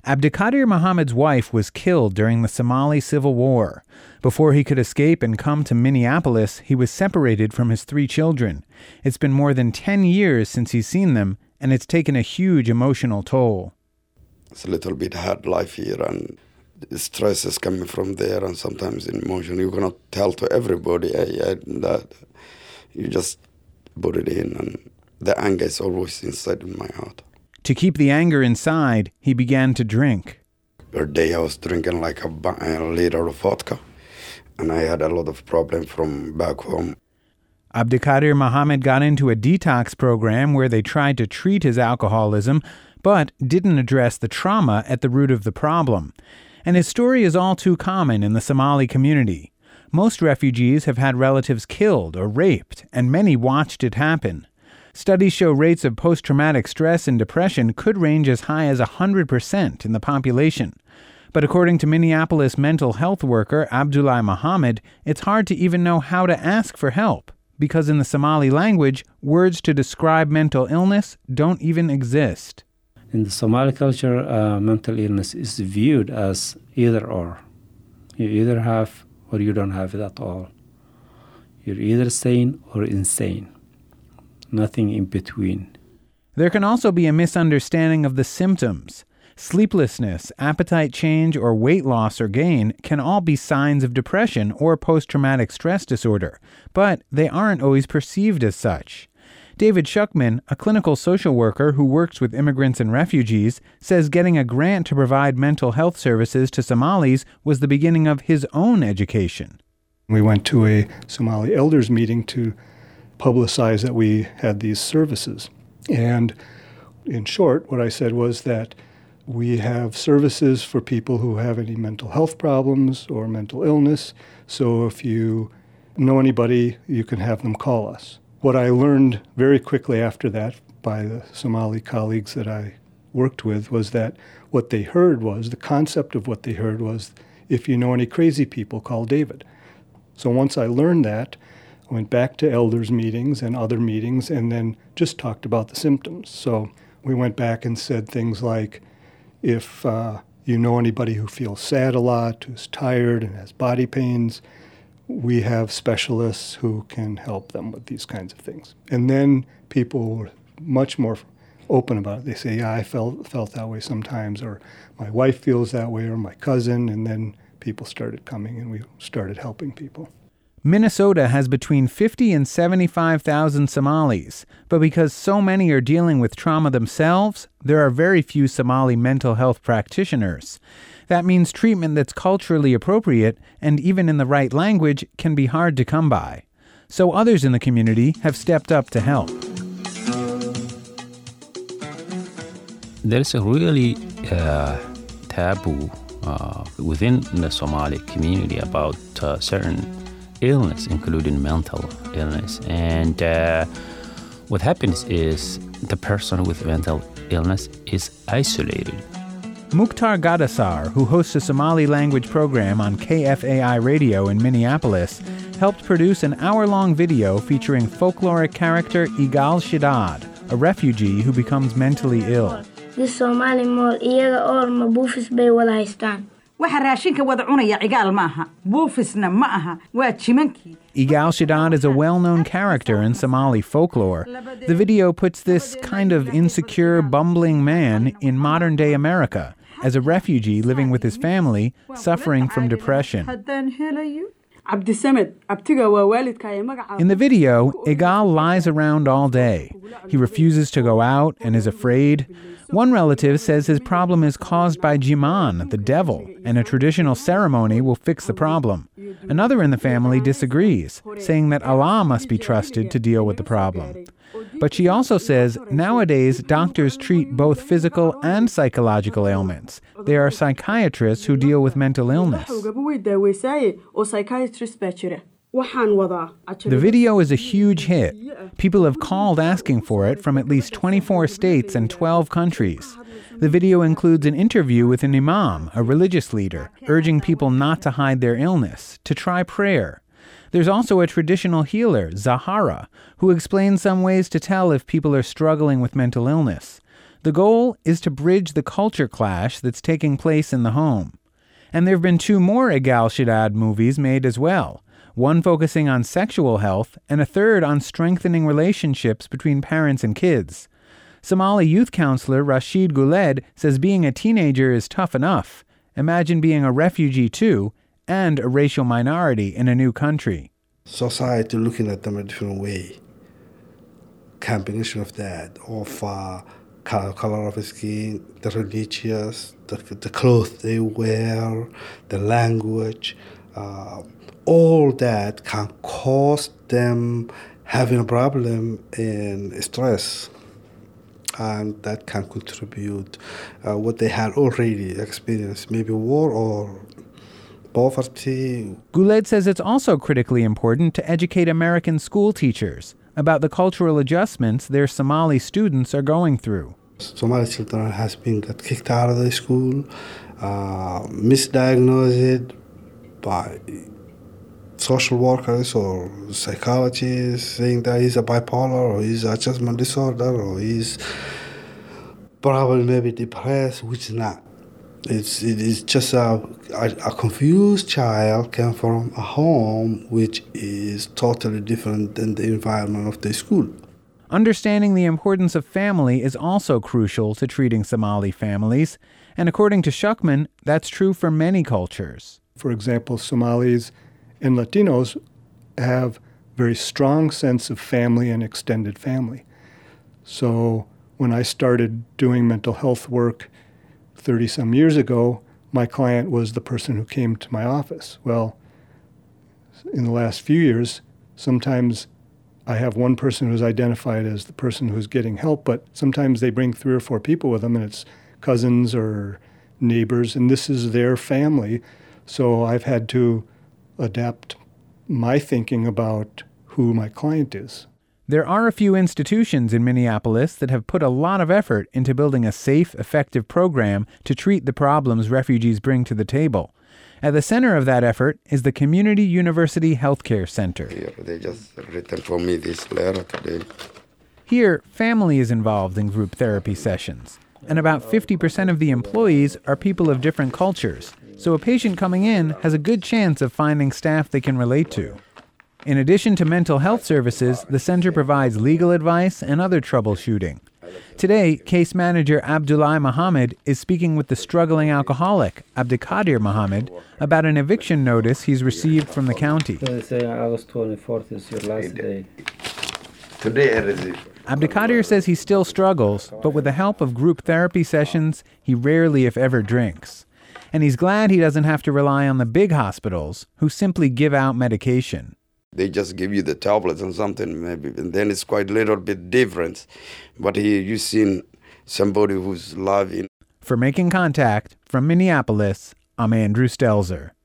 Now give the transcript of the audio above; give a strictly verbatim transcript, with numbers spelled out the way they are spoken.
Abdikadir Mohammed's wife was killed during the Somali Civil War. Before he could escape and come to Minneapolis, he was separated from his three children. It's been more than ten years since he's seen them, and it's taken a huge emotional toll. It's a little bit hard life here, and the stress is coming from there, and sometimes emotion. You cannot tell to everybody I, I, that. You just put it in, and the anger is always inside in my heart. To keep the anger inside, he began to drink. Per day I was drinking like a, a liter of vodka, and I had a lot of problems from back home. Abdikadir Mohammed got into a detox program where they tried to treat his alcoholism, but didn't address the trauma at the root of the problem. And his story is all too common in the Somali community. Most refugees have had relatives killed or raped, and many watched it happen. Studies show rates of post-traumatic stress and depression could range as high as one hundred percent in the population. But according to Minneapolis mental health worker Abdullah Mohammed, it's hard to even know how to ask for help, because in the Somali language, words to describe mental illness don't even exist. In the Somali culture, uh, mental illness is viewed as either or. You either have or you don't have it at all. You're either sane or insane. Nothing in between. There can also be a misunderstanding of the symptoms. Sleeplessness, appetite change, or weight loss or gain can all be signs of depression or post-traumatic stress disorder, but they aren't always perceived as such. David Shuckman, a clinical social worker who works with immigrants and refugees, says getting a grant to provide mental health services to Somalis was the beginning of his own education. We went to a Somali elders meeting to publicize that we had these services. And in short, what I said was that we have services for people who have any mental health problems or mental illness. So if you know anybody, you can have them call us. What I learned very quickly after that by the Somali colleagues that I worked with was that what they heard was, the concept of what they heard was, if you know any crazy people, call David. So once I learned that, I went back to elders meetings and other meetings and then just talked about the symptoms. So we went back and said things like, if uh, you know anybody who feels sad a lot, who's tired and has body pains, we have specialists who can help them with these kinds of things. And then people were much more open about it. They say, yeah, I felt felt that way sometimes, or my wife feels that way, or my cousin, and then people started coming and we started helping people. Minnesota has between fifty and seventy-five thousand Somalis, but because so many are dealing with trauma themselves, there are very few Somali mental health practitioners. That means treatment that's culturally appropriate and even in the right language can be hard to come by. So others in the community have stepped up to help. There's a really uh, taboo uh, within the Somali community about uh, certain illness, including mental illness. And uh, what happens is the person with mental illness is isolated. Mukhtar Gadasar, who hosts a Somali language program on K F A I radio in Minneapolis, helped produce an hour-long video featuring folkloric character Igal Shidad, a refugee who becomes mentally ill. This Somali mall iyaga or mabufis bay wada haystaan. waxa raashinka wada cunaya cigaal maaha buufisna ma aha waa jimankii. Igal Shidad is a well-known character in Somali folklore. The video puts this kind of insecure, bumbling man in modern-day America as a refugee living with his family, suffering from depression. In the video, Igal lies around all day. He refuses to go out and is afraid. One relative says his problem is caused by Jiman, the devil, and a traditional ceremony will fix the problem. Another in the family disagrees, saying that Allah must be trusted to deal with the problem. But she also says nowadays doctors treat both physical and psychological ailments. There are psychiatrists who deal with mental illness. The video is a huge hit. People have called asking for it from at least twenty-four states and twelve countries. The video includes an interview with an imam, a religious leader, urging people not to hide their illness, to try prayer. There's also a traditional healer, Zahara, who explains some ways to tell if people are struggling with mental illness. The goal is to bridge the culture clash that's taking place in the home. And there have been two more Egal Shadad movies made as well, one focusing on sexual health and a third on strengthening relationships between parents and kids. Somali youth counselor Rashid Guled says being a teenager is tough enough. Imagine being a refugee too, and a racial minority in a new country. Society looking at them a different way. Combination of that, of uh, color, color of skin, the religious, the, the clothes they wear, the language, uh, all that can cause them having a problem in stress. And that can contribute uh, what they had already experienced, maybe war or poverty. Guled says it's also critically important to educate American school teachers about the cultural adjustments their Somali students are going through. Somali children has been got kicked out of the school, uh, misdiagnosed by social workers or psychologists, saying that he's a bipolar or he's adjustment disorder or he's probably maybe depressed, which is not. It's it is just a, a, a confused child came from a home which is totally different than the environment of the school. Understanding the importance of family is also crucial to treating Somali families, and according to Shuckman, that's true for many cultures. For example, Somalis and Latinos have very strong sense of family and extended family. So when I started doing mental health work thirty-some years ago, my client was the person who came to my office. Well, in the last few years, sometimes I have one person who's identified as the person who's getting help, but sometimes they bring three or four people with them, and it's cousins or neighbors, and this is their family. So I've had to adapt my thinking about who my client is. There are a few institutions in Minneapolis that have put a lot of effort into building a safe, effective program to treat the problems refugees bring to the table. At the center of that effort is the Community University Healthcare Center. Here, they just written for me this letter today. Here, family is involved in group therapy sessions, and about fifty percent of the employees are people of different cultures, so a patient coming in has a good chance of finding staff they can relate to. In addition to mental health services, the center provides legal advice and other troubleshooting. Today, case manager Abdullah Mohammed is speaking with the struggling alcoholic, Abdikadir Mohammed, about an eviction notice he's received from the county. They say August twenty-fourth is your last day. Today I received. Abdikadir says he still struggles, but with the help of group therapy sessions, he rarely, if ever, drinks. And he's glad he doesn't have to rely on the big hospitals, who simply give out medication. They just give you the tablets and something, maybe, and then it's quite a little bit different. But here you've seen somebody who's loving. For Making Contact, from Minneapolis, I'm Andrew Stelzer.